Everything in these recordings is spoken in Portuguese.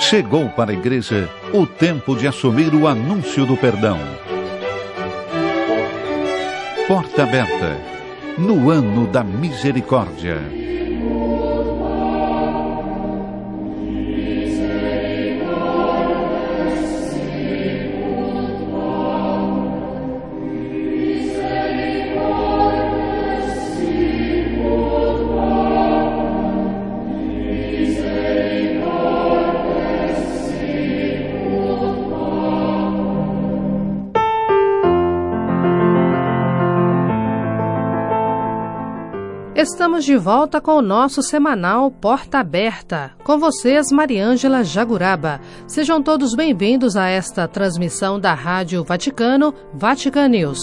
Chegou para a igreja o tempo de assumir o anúncio do perdão. Porta aberta, no ano da misericórdia. Estamos de volta com o nosso semanal Porta Aberta. Com vocês, Mariângela Jaguraba. Sejam todos bem-vindos a esta transmissão da Rádio Vaticano, Vatican News.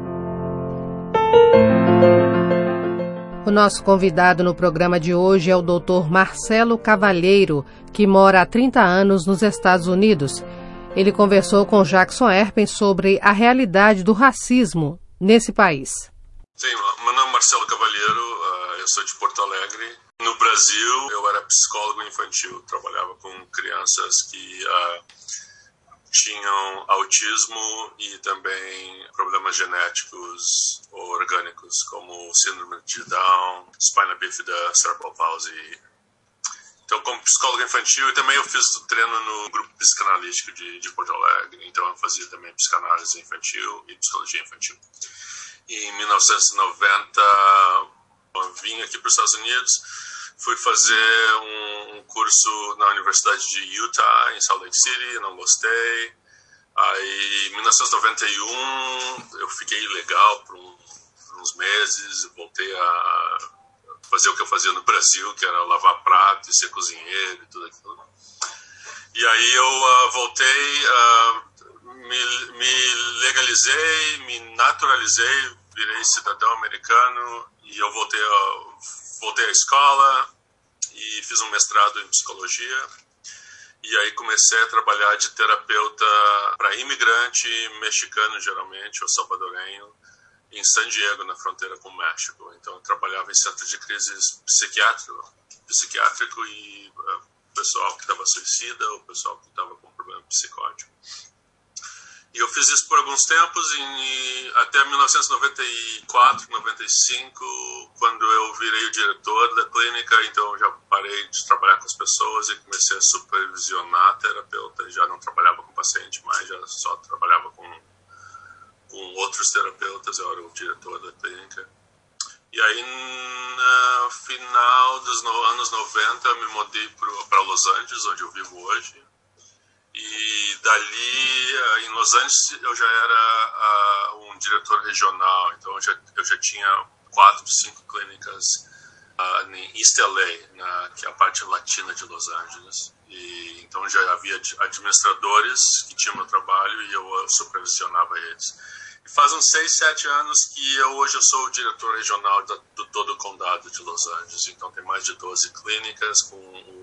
O nosso convidado no programa de hoje é o Dr. Marcelo Cavalheiro, que mora há 30 anos nos Estados Unidos. Ele conversou com Jackson Erpen sobre a realidade do racismo nesse país. Sim, meu nome é Marcelo Cavalheiro, eu sou de Porto Alegre. No Brasil, eu era psicólogo infantil, trabalhava com crianças que tinham autismo e também problemas genéticos ou orgânicos, como síndrome de Down, spina bifida, cerebral palsy. Então, como psicólogo infantil, e também eu fiz treino no grupo psicanalítico de Porto Alegre, então eu fazia também psicanálise infantil e psicologia infantil. Em 1990, eu vim aqui para os Estados Unidos, fui fazer um curso na Universidade de Utah, em Salt Lake City, não gostei. Aí, em 1991, eu fiquei ilegal por uns meses, voltei a fazer o que eu fazia no Brasil, que era lavar prato e ser cozinheiro e tudo aquilo. E aí eu voltei... Me legalizei, me naturalizei, virei cidadão americano e eu voltei à escola e fiz um mestrado em psicologia. E aí comecei a trabalhar de terapeuta para imigrante mexicano, geralmente, ou salvadorenho, em San Diego, na fronteira com o México. Então eu trabalhava em centro de crises psiquiátrico e pessoal que estava suicida ou pessoal que estava com problema psicótico. E eu fiz isso por alguns tempos, até 1994, 95, quando eu virei o diretor da clínica, então eu já parei de trabalhar com as pessoas e comecei a supervisionar terapeuta. Já não trabalhava com paciente, mas já só trabalhava com outros terapeutas, eu era o diretor da clínica. E aí, no final dos anos 90, eu me mudei para Los Angeles, onde eu vivo hoje. E dali, em Los Angeles, eu já era um diretor regional, então eu já tinha 4, 5 clínicas em East LA, que é a parte latina de Los Angeles. E então já havia administradores que tinham meu trabalho e eu supervisionava eles. E faz uns 6, 7 anos que hoje eu sou o diretor regional do todo o condado de Los Angeles. Então tem mais de 12 clínicas com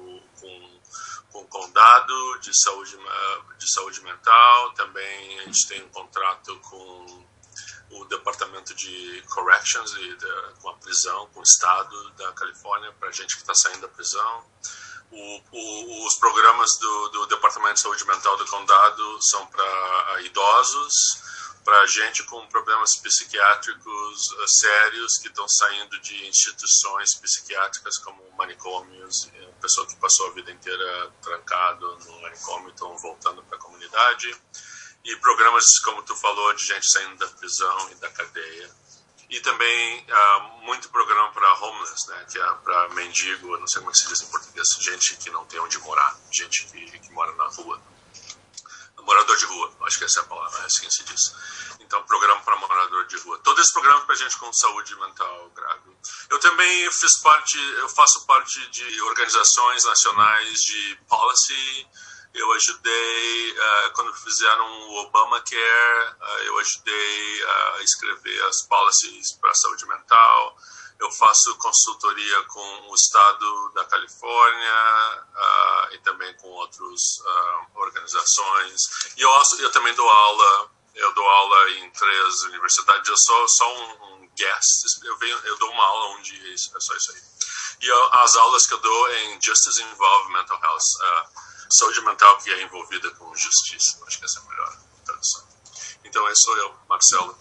condado de saúde mental. Também a gente tem um contrato com o Departamento de Corrections, com a prisão, com o Estado da Califórnia, para gente que está saindo da prisão. Os programas do Departamento de Saúde Mental do Condado são para idosos, para gente com problemas psiquiátricos sérios que estão saindo de instituições psiquiátricas como manicômios, pessoa que passou a vida inteira trancado no manicômio, estão voltando para a comunidade, e programas, como tu falou, de gente saindo da prisão e da cadeia. E também muito programa para homeless, né, que é para mendigo, não sei como se diz em português, gente que não tem onde morar, gente que mora na rua. Morador de rua, acho que essa é a palavra, é assim que se diz. Então, programa para morador de rua. Todo esse programa para gente com saúde mental grave. Eu também faço parte de organizações nacionais de policy. Eu ajudei, quando fizeram o Obamacare, eu ajudei a escrever as policies para a saúde mental. Eu faço consultoria com o Estado da Califórnia e também com outras organizações. E eu também dou aula. Eu dou aula em 3 universidades. Eu sou só um guest. Eu dou uma aula um dia, é só isso aí. E as aulas que eu dou em Justice Involved Mental Health. saúde mental que é envolvida com justiça. Acho que essa é a melhor tradução. Então, esse sou eu, Marcelo.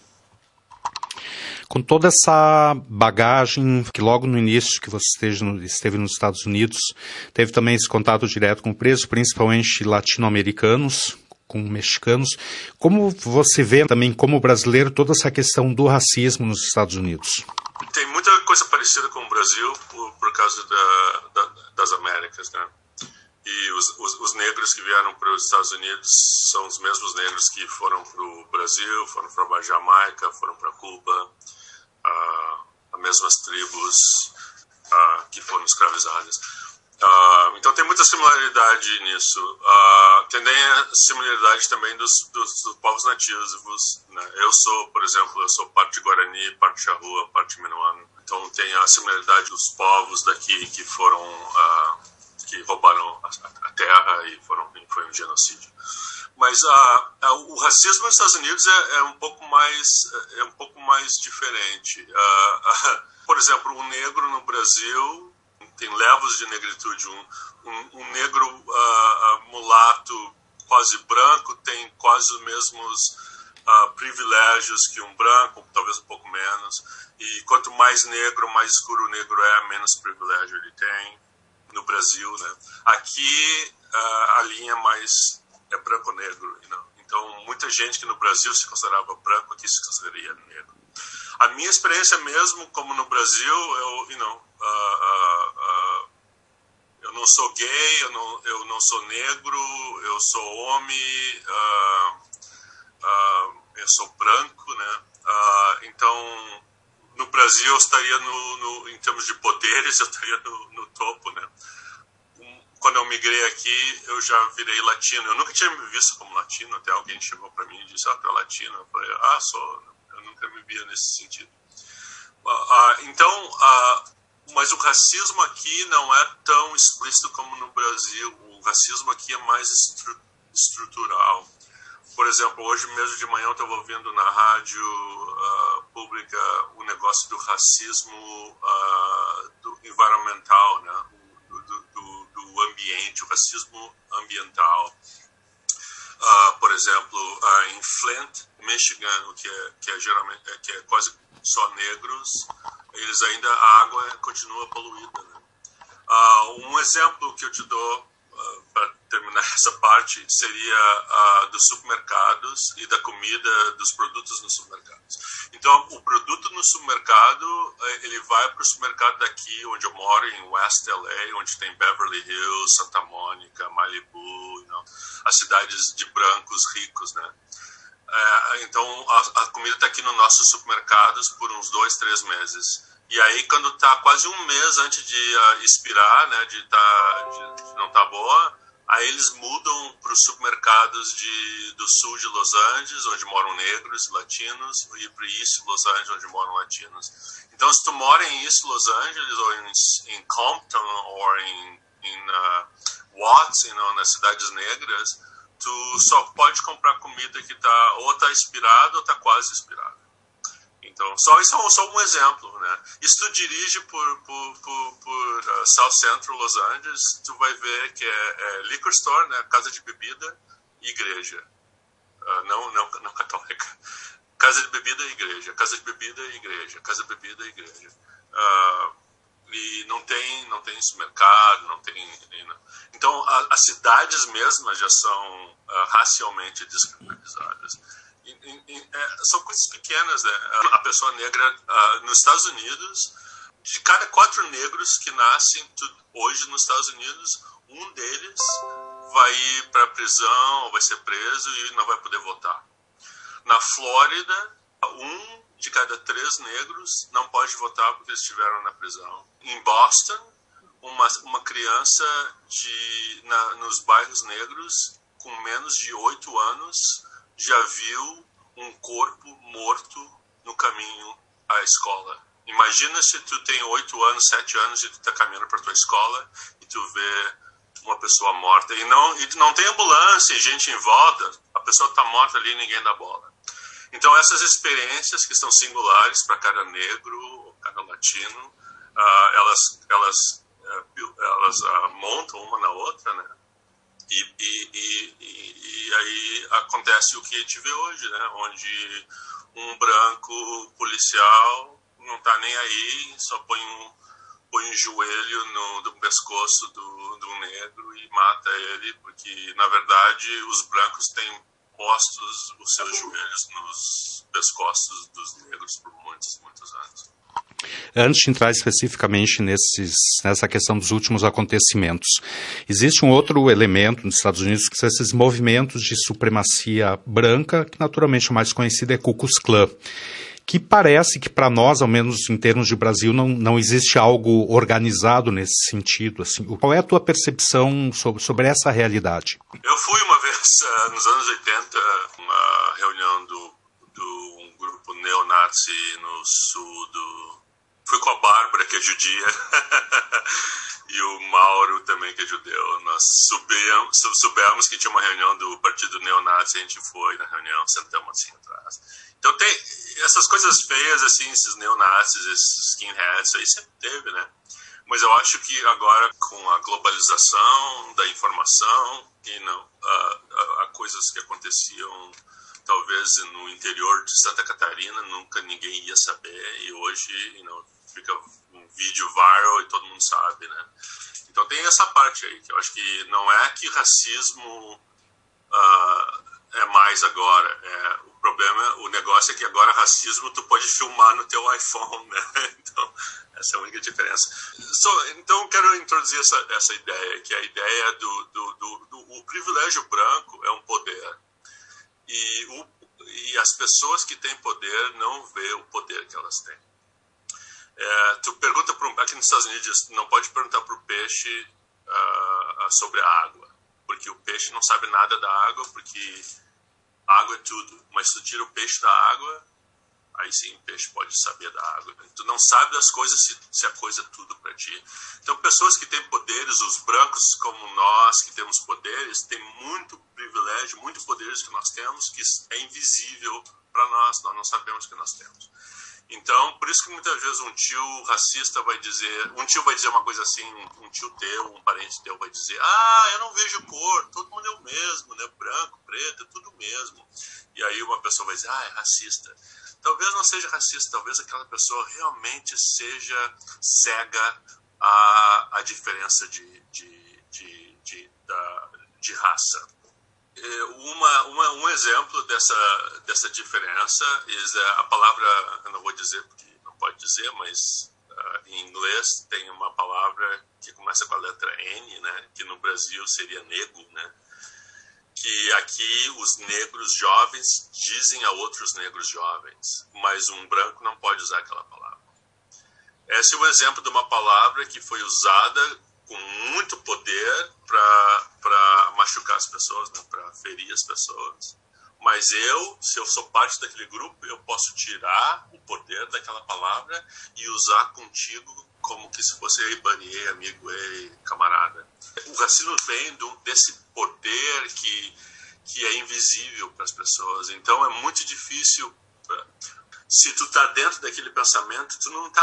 Com toda essa bagagem, que logo no início que você esteve nos Estados Unidos, teve também esse contato direto com presos, principalmente latino-americanos, com mexicanos. Como você vê também, como brasileiro, toda essa questão do racismo nos Estados Unidos? Tem muita coisa parecida com o Brasil por causa das Américas, né? E os negros que vieram para os Estados Unidos são os mesmos negros que foram para o Brasil, foram para a Jamaica, foram para Cuba, as mesmas tribos que foram escravizadas. Então tem muita similaridade nisso. Tem a similaridade também dos povos nativos, né? Por exemplo, eu sou parte de Guarani, parte de Charrua, parte de Minoano. Então tem a similaridade dos povos daqui que foram... que roubaram a terra e foi um genocídio. Mas o racismo nos Estados Unidos é um pouco mais diferente. Por exemplo, o negro no Brasil tem levels de negritude. Um negro mulato quase branco tem quase os mesmos privilégios que um branco, talvez um pouco menos. E quanto mais negro, mais escuro o negro é, menos privilégio ele tem. No Brasil, né? Aqui a linha mais é branco-negro, então muita gente que no Brasil se considerava branco aqui se consideraria negro. A minha experiência mesmo, como no Brasil, eu não sou gay, eu não sou negro, eu sou homem, eu sou branco, né? Então no Brasil eu estaria em termos de poderes, eu estaria no topo, né? Quando eu migrei aqui, eu já virei latino. Eu nunca tinha me visto como latino, até alguém chegou para mim e disse, tu é latino? Eu falei, sou. Eu nunca me via nesse sentido. Mas o racismo aqui não é tão explícito como no Brasil. O racismo aqui é mais estrutural. Por exemplo, hoje mesmo de manhã eu estava ouvindo na rádio pública o negócio do racismo do environmental, né? do ambiente, o racismo ambiental. Por exemplo, em Flint, Michigan, que é quase só negros, a água continua poluída, né? Um exemplo que eu te dou para terminar essa parte seria dos supermercados e da comida, dos produtos nos supermercados. Então, o produto no supermercado, ele vai para o supermercado daqui, onde eu moro, em West LA, onde tem Beverly Hills, Santa Mônica, Malibu, as cidades de brancos ricos, né? Então, a comida está aqui nos nossos supermercados por uns 2-3 meses. E aí, quando está quase um mês antes de expirar, né, de não estar boa, aí eles mudam para os supermercados do sul de Los Angeles, onde moram negros e latinos, e para o East Los Angeles, onde moram latinos. Então, se tu mora em East Los Angeles, ou em Compton, ou em Watts, nas cidades negras, tu só pode comprar comida que ou está expirada ou está quase expirada. Então, isso é só um exemplo, né? E se tu dirige por South Central Los Angeles, tu vai ver que é liquor store, né? Casa de bebida e igreja. Não católica. Casa de bebida e igreja. Casa de bebida e igreja. Casa de bebida e igreja. E não tem supermercado, não tem... Então, as cidades mesmas já são racialmente descriminalizadas. São coisas pequenas, né? A pessoa negra nos Estados Unidos, de cada 4 negros que nascem hoje nos Estados Unidos, um deles vai ir para a prisão, ou vai ser preso e não vai poder votar. Na Flórida, 1 de cada 3 negros não pode votar porque eles estiveram na prisão. Em Boston, uma criança nos bairros negros com menos de 8 anos já viu um corpo morto no caminho à escola. Imagina se tu tem 8 anos, 7 anos e tu está caminhando para tua escola e tu vê uma pessoa morta. E não tem ambulância e gente em volta, a pessoa está morta ali e ninguém dá bola. Então essas experiências que são singulares para cada negro, cada latino, elas montam uma na outra, né? E aí acontece o que a gente vê hoje, né? Onde um branco policial não está nem aí, só põe um joelho no pescoço do negro e mata ele, porque, na verdade, os brancos têm postos os seus joelhos nos pescoços dos negros por muitos anos. Antes de entrar especificamente nessa questão dos últimos acontecimentos, existe um outro elemento nos Estados Unidos, que são esses movimentos de supremacia branca, que naturalmente o mais conhecido é Ku Klux Klan, que parece que para nós, ao menos em termos de Brasil, não existe algo organizado nesse sentido. Assim. Qual é a tua percepção sobre essa realidade? Eu fui uma vez, nos anos 80, uma reunião do um grupo neonazi no sul do... Fui com a Bárbara, que é judia, e o Mauro também, que é judeu. Nós soubemos que tinha uma reunião do partido neonazi, a gente foi na reunião, sentamos assim atrás. Então tem essas coisas feias, assim, esses neonazis, esses skinheads, isso aí sempre teve, né? Mas eu acho que agora, com a globalização da informação, há coisas que aconteciam talvez no interior de Santa Catarina, nunca ninguém ia saber, e hoje fica um vídeo viral e todo mundo sabe, né? Então tem essa parte aí, que eu acho que não é que racismo é mais agora, o problema, o negócio é que agora racismo tu pode filmar no teu iPhone, né? Então essa é a única diferença. Então eu quero introduzir essa ideia, que é a ideia do privilégio branco é um poder. E as pessoas que têm poder não vê o poder que elas têm. Tu pergunta aqui nos Estados Unidos, não pode perguntar para o peixe sobre a água, porque o peixe não sabe nada da água, porque água é tudo. Mas se tu tira o peixe da água, aí sim o peixe pode saber da água. Tu não sabe das coisas se a coisa é tudo para ti. Então pessoas que têm poderes, os brancos como nós que temos poderes, têm muito privilégio, muitos poderes que nós temos que é invisível para nós não sabemos que nós temos. Então, por isso que muitas vezes um tio racista vai dizer uma coisa assim, um tio teu, um parente teu vai dizer, eu não vejo cor, todo mundo é o mesmo, né? Branco, preto, é tudo mesmo. E aí uma pessoa vai dizer, é racista. Talvez não seja racista, talvez aquela pessoa realmente seja cega à diferença de raça. Um exemplo dessa diferença é a palavra, eu não vou dizer porque não pode dizer, mas em inglês tem uma palavra que começa com a letra N, né, que no Brasil seria nego, né, que aqui os negros jovens dizem a outros negros jovens, mas um branco não pode usar aquela palavra. Esse é um exemplo de uma palavra que foi usada com muito poder para machucar as pessoas, né, para ferir as pessoas. Mas se eu sou parte daquele grupo, eu posso tirar o poder daquela palavra e usar contigo como que se fosse ei, buddy, ei, amigo, ei, camarada. O racismo vem desse poder que é invisível para as pessoas. Então é muito difícil. Se tu tá dentro daquele pensamento, tu não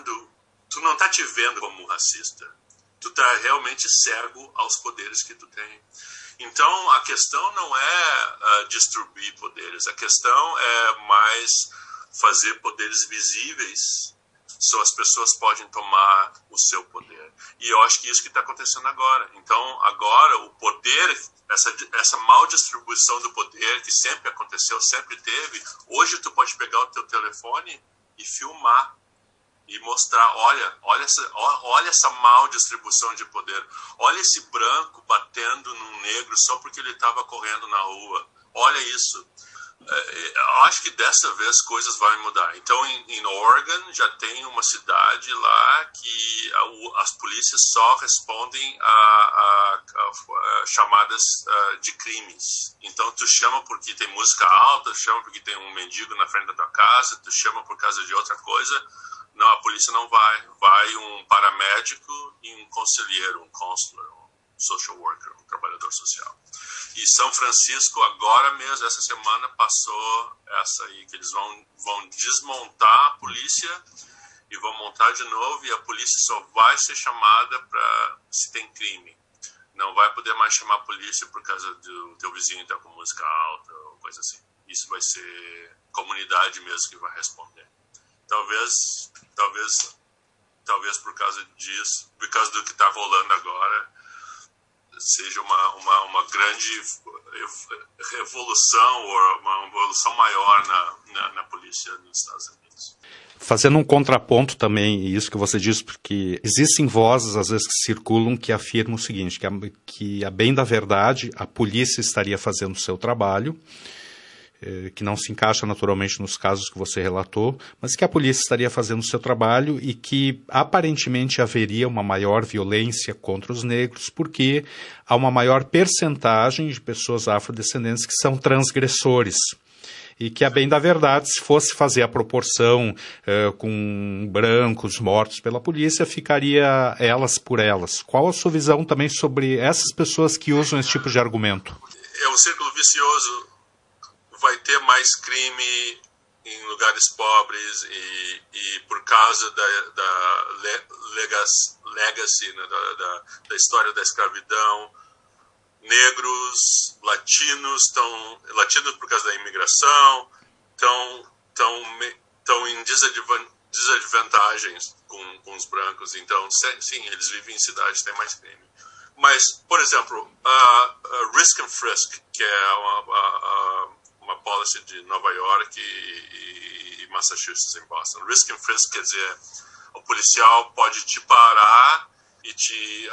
tá te vendo como racista. Tu tá realmente cego aos poderes que tu tem. Então, a questão não é distribuir poderes. A questão é mais fazer poderes visíveis, so as pessoas podem tomar o seu poder. E eu acho que isso que está acontecendo agora. Então, agora, o poder, essa mal distribuição do poder que sempre aconteceu, sempre teve, hoje tu pode pegar o teu telefone e filmar. E mostrar, olha essa mal distribuição de poder. Olha esse branco batendo num negro só porque ele estava correndo na rua. Olha isso. Eu acho que dessa vez coisas vão mudar. Então, em Oregon, já tem uma cidade lá que as polícias só respondem a chamadas de crimes. Então, tu chama porque tem música alta, tu chama porque tem um mendigo na frente da tua casa, tu chama por causa de outra coisa. Não, a polícia não vai. Vai um paramédico e um conselheiro, um counselor, um social worker, um trabalhador social. E São Francisco, agora mesmo, essa semana, passou essa aí, que eles vão desmontar a polícia e vão montar de novo, e a polícia só vai ser chamada se tem crime. não vai poder mais chamar a polícia por causa do teu vizinho estar com música alta ou coisa assim. Isso vai ser a comunidade mesmo que vai responder. Talvez por causa disso, por causa do que está rolando agora, seja uma grande revolução ou uma evolução maior na polícia dos Estados Unidos. Fazendo um contraponto também, isso que você disse, porque existem vozes, às vezes, que circulam que afirmam o seguinte, que a bem da verdade, a polícia estaria fazendo o seu trabalho, que não se encaixa naturalmente nos casos que você relatou, mas que a polícia estaria fazendo o seu trabalho e que aparentemente haveria uma maior violência contra os negros, porque há uma maior percentagem de pessoas afrodescendentes que são transgressores. E que, a bem da verdade, se fosse fazer a proporção com brancos mortos pela polícia, ficaria elas por elas. Qual a sua visão também sobre essas pessoas que usam esse tipo de argumento? É um círculo vicioso. Vai ter mais crime em lugares pobres e por causa da legacy, né, da história da escravidão, negros, latinos por causa da imigração estão em desvantagens com os brancos. Então, sim, eles vivem em cidades que têm mais crime. Mas, por exemplo, Risk and Frisk, que é uma policy de Nova York e Massachusetts, em Boston. Risk and Frisk quer dizer, o policial pode te parar e te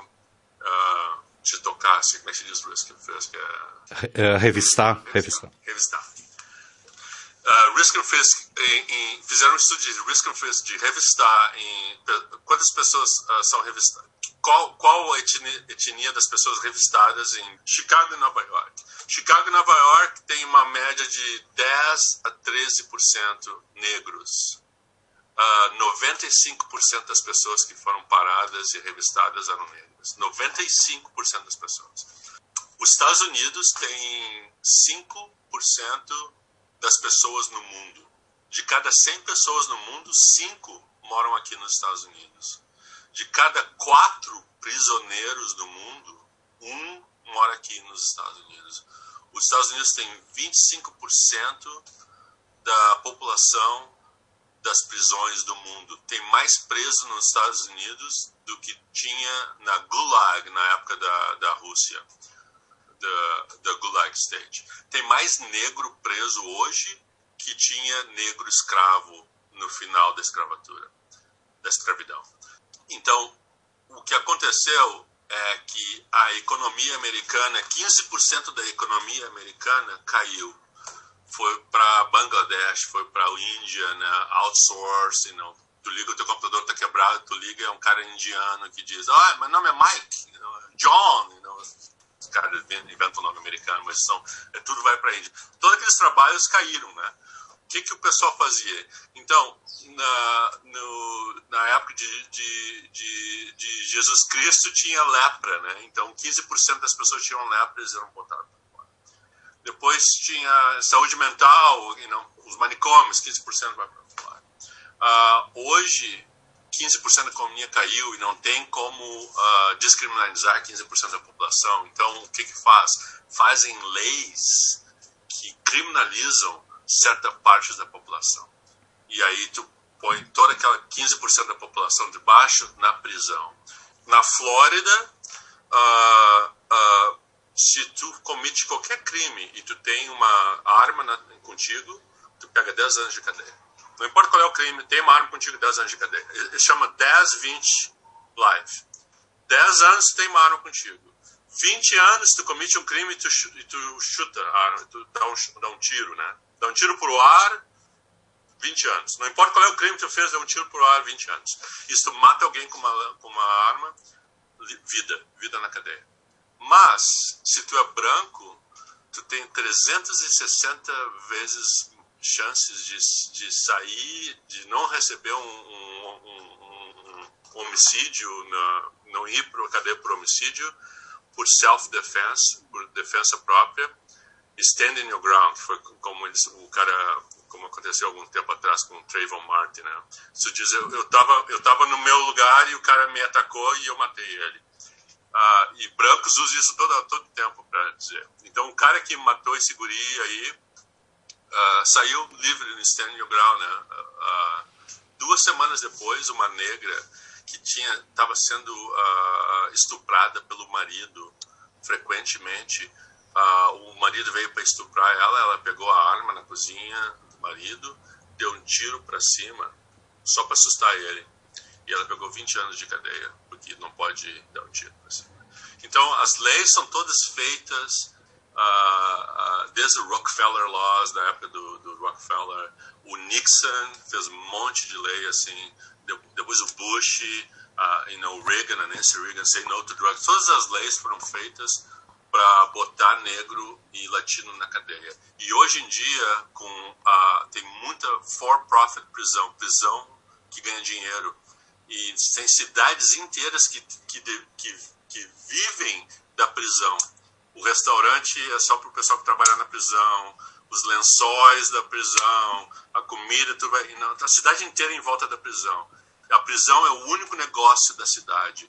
tocar, assim, como é que se diz Risk and Frisk? Revistar. Risk and Frisk, fizeram um estudo de Risk and Frisk, de revistar quantas pessoas são revistadas. Qual a etnia das pessoas revistadas em Chicago e Nova York? Chicago e Nova York tem uma média de 10 a 13% negros. 95% das pessoas que foram paradas e revistadas eram negras. 95% das pessoas. Os Estados Unidos tem 5% das pessoas no mundo. De cada 100 pessoas no mundo, 5 moram aqui nos Estados Unidos. De cada 4 prisioneiros do mundo, 1 mora aqui nos Estados Unidos. Os Estados Unidos têm 25% da população das prisões do mundo. Tem mais preso nos Estados Unidos do que tinha na Gulag, na época da Rússia, da Gulag State. Tem mais negro preso hoje que tinha negro escravo no final da escravidão. Então, o que aconteceu é que a economia americana, 15% da economia americana caiu. Foi para Bangladesh, foi para a Índia, né? Outsource, não. Tu liga, o teu computador está quebrado, tu liga, é um cara indiano que diz, meu nome é Mike, John, os caras inventam o nome americano, mas tudo vai para a Índia. Todos aqueles trabalhos caíram, né? O que o pessoal fazia? Então, na época de Jesus Cristo tinha lepra, né? Então 15% das pessoas tinham lepra e eles eram botados para fora. Depois tinha saúde mental, os manicômios, 15% vai para fora. Hoje, 15% da economia caiu e não tem como descriminalizar 15% da população. Então, o que faz? Fazem leis que criminalizam certa parte da população. E aí tu põe toda aquela 15% da população de baixo na prisão. Na Flórida, se tu comete qualquer crime e tu tem uma arma contigo, tu pega 10 anos de cadeia. Não importa qual é o crime, tem uma arma contigo, 10 anos de cadeia. Ele chama 10-20 life. 10 anos tu tem uma arma contigo. 20 anos tu comete um crime e tu chuta a arma, tu dá um tiro, né? Dá um tiro pro ar, 20 anos. Não importa qual é o crime que tu fez, dá um tiro pro ar, 20 anos. E se tu mata alguém com uma arma, vida na cadeia. Mas, se tu é branco, tu tem 360 vezes chances de sair, de não receber um homicídio, não ir para a cadeia por homicídio, por self-defense, por defesa própria, standing your ground. Foi como como aconteceu algum tempo atrás com o Trayvon Martin, né? Se diz, eu tava no meu lugar e o cara me atacou e eu matei ele. E brancos usam isso todo tempo para dizer. Então, o cara que matou esse guri aí saiu livre no Stanley Grau, né? 2 semanas depois, uma negra que estava sendo estuprada pelo marido frequentemente. O marido veio para estuprar ela pegou a arma na cozinha do marido, deu um tiro para cima, só para assustar ele. E ela pegou 20 anos de cadeia, porque não pode dar um tiro para cima. Então, as leis são todas feitas desde o Rockefeller Laws, da época do Rockefeller. O Nixon fez um monte de lei, assim. Depois o Bush, o Reagan, a Nancy Reagan, Say No to Drugs. Todas as leis foram feitas para botar negro e latino na cadeia. E hoje em dia, tem muita for-profit prisão que ganha dinheiro. E tem cidades inteiras que vivem da prisão. O restaurante é só para o pessoal que trabalha na prisão, os lençóis da prisão, a comida, a cidade inteira em volta da prisão. A prisão é o único negócio da cidade.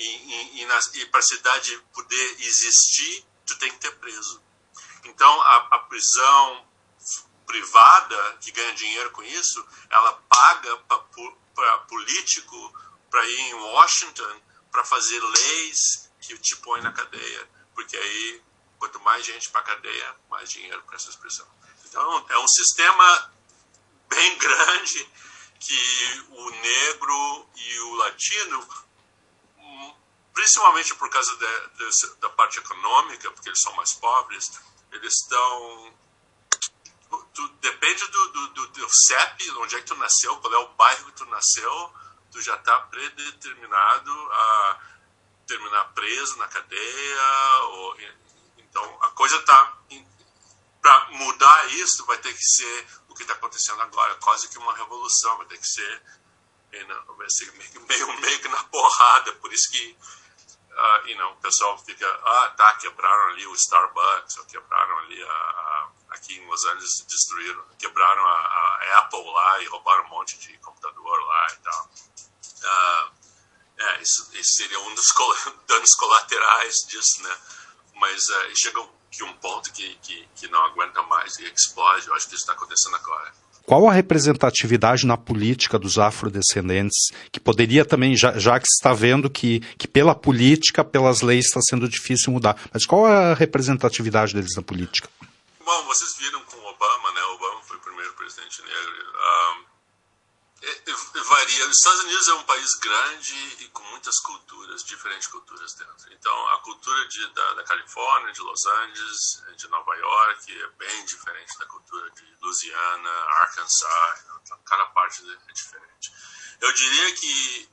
E para a cidade poder existir, tu tem que ter preso. Então, a prisão privada, que ganha dinheiro com isso, ela paga para político para ir em Washington para fazer leis que te põem na cadeia. Porque aí, quanto mais gente para a cadeia, mais dinheiro para essas prisões. Então, é um sistema bem grande que o negro e o latino, principalmente por causa da parte econômica, porque eles são mais pobres, eles estão... Depende do CEP, onde é que tu nasceu, qual é o bairro que tu nasceu, tu já está predeterminado a terminar preso na cadeia. Então, a coisa está... Para mudar isso, vai ter que ser o que está acontecendo agora, quase que uma revolução, vai ter que ser meio que na porrada. Por isso que o pessoal fica, quebraram ali o Starbucks, ou quebraram ali aqui em Los Angeles, quebraram a Apple lá e roubaram um monte de computador lá e tal. Isso seria um dos danos colaterais disso, né? Mas chega que um ponto que não aguenta mais e explode. Eu acho que isso está acontecendo agora. Qual a representatividade na política dos afrodescendentes, que poderia também, já que se está vendo que pela política, pelas leis, está sendo difícil mudar, mas qual a representatividade deles na política? Bom, vocês viram com Obama, né? Obama foi o primeiro presidente negro. Varia. Os Estados Unidos é um país grande e com muitas culturas, diferentes culturas dentro. Então, a cultura da Califórnia, de Los Angeles, de Nova York é bem diferente da cultura de Louisiana, Arkansas. Então, cada parte é diferente. Eu diria que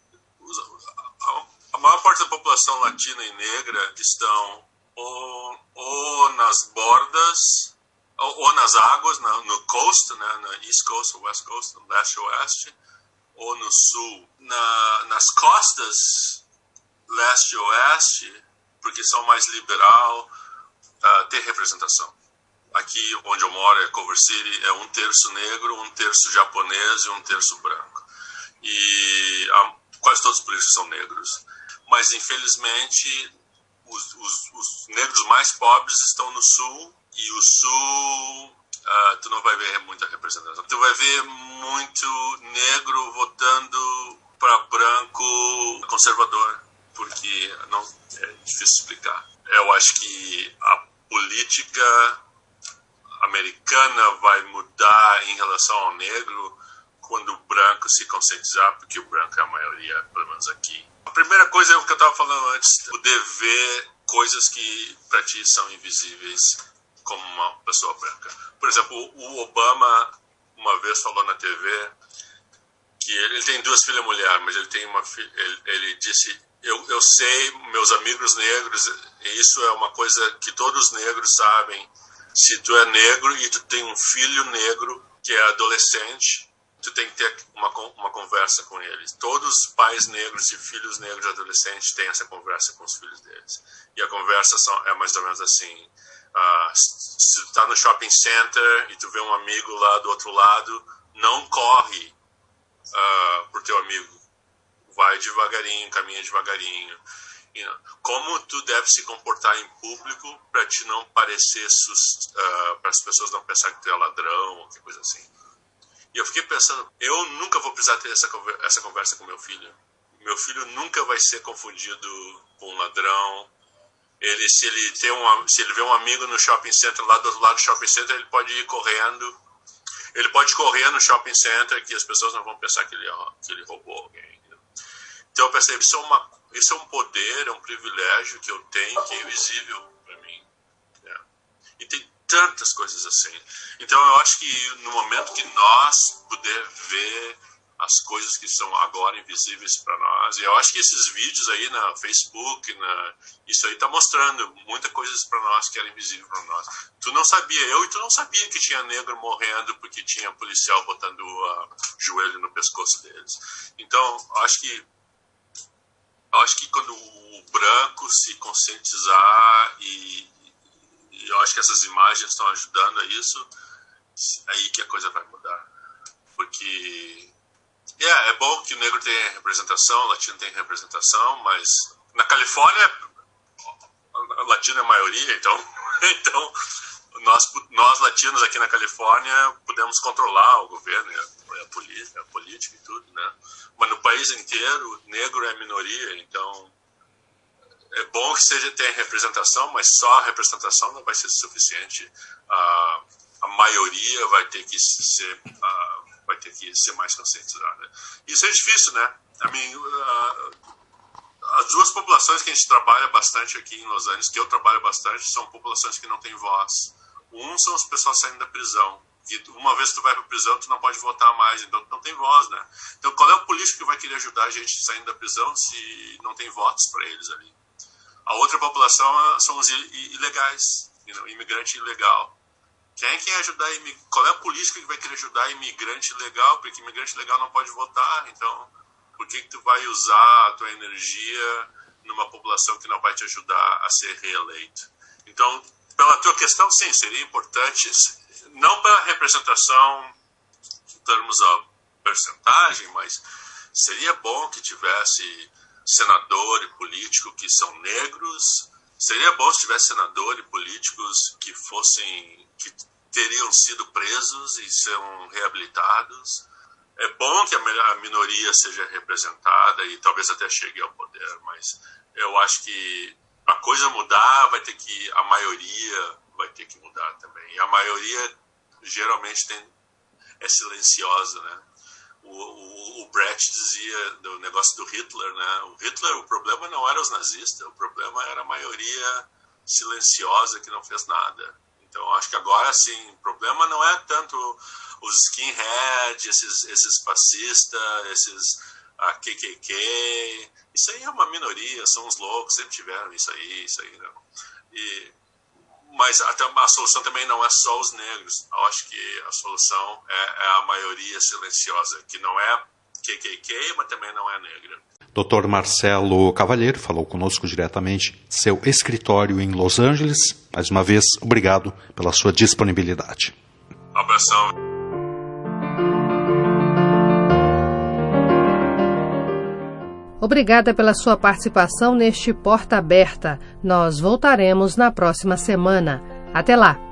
a maior parte da população latina e negra estão ou nas bordas, ou nas águas, no coast, né, na East Coast, West Coast, no leste e oeste, ou no sul. Nas costas, leste e oeste, porque são mais liberal, tem representação. Aqui onde eu moro, é Culver City, é 1/3 negro, 1/3 japonês e 1/3 branco. E quase todos os políticos são negros. Mas, infelizmente, os negros mais pobres estão no sul, e o sul, tu não vai ver muita representação. Tu vai ver muito negro votando para branco conservador, porque não é difícil explicar. Eu acho que a política americana vai mudar em relação ao negro quando o branco se conscientizar, porque o branco é a maioria, pelo menos aqui. A primeira coisa é o que eu estava falando antes, poder ver coisas que para ti são invisíveis como uma pessoa branca. Por exemplo, o Obama uma vez falou na TV que ele tem 2 filhas mulheres, mas ele tem uma filha. Ele disse: eu sei, meus amigos negros, e isso é uma coisa que todos os negros sabem. Se tu é negro e tu tem um filho negro que é adolescente, tu tem que ter uma conversa com eles. Todos os pais negros e filhos negros adolescentes têm essa conversa com os filhos deles. E a conversa é mais ou menos assim: se tu tá no shopping center e tu vê um amigo lá do outro lado, não corre por teu amigo. Vai devagarinho, caminha devagarinho. Como tu deve se comportar em público para te não parecer, para as pessoas não pensarem que tu é ladrão ou que coisa assim. E eu fiquei pensando, eu nunca vou precisar ter essa conversa com meu filho. Meu filho nunca vai ser confundido com um ladrão. Se ele vê um amigo no shopping center, lá do outro lado do shopping center, ele pode ir correndo. Ele pode correr no shopping center que as pessoas não vão pensar que ele roubou alguém. Então eu pensei, isso é um poder, é um privilégio que eu tenho, que é invisível para mim. E tem tantas coisas assim. Então eu acho que no momento que nós puder ver as coisas que são agora invisíveis para nós, e eu acho que esses vídeos aí na Facebook, isso aí está mostrando muitas coisas para nós que era invisível para nós. Tu não sabia que tinha negro morrendo porque tinha policial botando o joelho no pescoço deles. Então acho que quando o branco se conscientizar, e eu acho que essas imagens estão ajudando a isso, aí que a coisa vai mudar. Porque é bom que o negro tenha representação, o latino tem representação, mas na Califórnia o latino é a maioria, então nós latinos aqui na Califórnia podemos controlar o governo, a política e tudo, né? Mas no país inteiro, o negro é a minoria, então é bom que tenha representação, mas só a representação não vai ser suficiente. A maioria vai ter que ser mais conscientizada. Isso é difícil, né? As duas populações que a gente trabalha bastante aqui em Los Angeles, que eu trabalho bastante, são populações que não têm voz. São as pessoas saindo da prisão. Que uma vez que tu vai para a prisão, tu não pode votar mais, então tu não tem voz, né? Então qual é o político que vai querer ajudar a gente saindo da prisão se não tem votos para eles ali? A outra população são os ilegais, imigrante ilegal. Quem quer ajudar? Qual é a política que vai querer ajudar imigrante ilegal? Porque imigrante ilegal não pode votar, então por que tu vai usar a tua energia numa população que não vai te ajudar a ser reeleito? Então, pela tua questão, sim, seria importante, não pela representação em termos de percentagem, mas seria bom que tivesse senador e político que são negros. Seria bom se tivesse senador e políticos que teriam sido presos e são reabilitados. É bom que a minoria seja representada e talvez até chegue ao poder, mas eu acho que a coisa mudar a maioria vai ter que mudar também. E a maioria geralmente é silenciosa, né? O Brecht dizia do negócio do Hitler, né? O problema não era os nazistas, o problema era a maioria silenciosa que não fez nada. Então, acho que agora, sim, o problema não é tanto os skinhead, esses fascistas, esses KKK. Isso aí é uma minoria, são os loucos, sempre tiveram isso aí não. Mas a solução também não é só os negros. Eu acho que a solução é a maioria silenciosa, que não é KKK, mas também não é negra. Dr. Marcelo Cavalheiro falou conosco diretamente de seu escritório em Los Angeles. Mais uma vez, obrigado pela sua disponibilidade. Um abração. Obrigada pela sua participação neste Porta Aberta. Nós voltaremos na próxima semana. Até lá!